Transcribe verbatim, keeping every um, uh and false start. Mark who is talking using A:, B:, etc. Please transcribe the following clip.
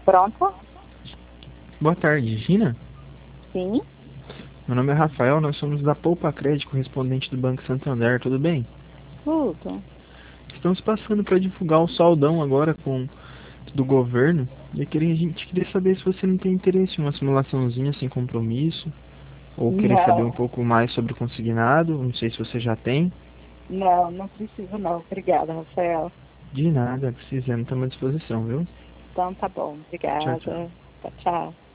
A: Pronto?
B: Boa tarde, Gina.
A: Sim.
B: Meu nome é Rafael, nós somos da Poupa Crédito, correspondente do Banco Santander, tudo bem?
A: Tudo.
B: Estamos passando para divulgar o saldão agora com do governo e eu queria, a gente queria saber se você não tem interesse em uma simulaçãozinha sem compromisso ou querer saber um
A: Não,
B: pouco mais sobre o consignado, não sei se você já tem.
A: não, não preciso não. Obrigada, Rafael.
B: De nada, precisando, estamos à disposição, viu?
A: Então tá bom.
B: Tchau, tchau.
A: Obrigada. Tchau, tchau.